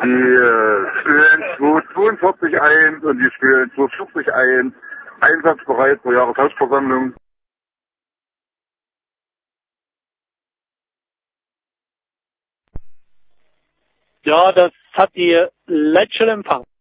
spielen 242 1 und die spielen 240 1. Einsatzbereit zur Jahreshauptversammlung. Ja, das hat die Leitstelle empfangen.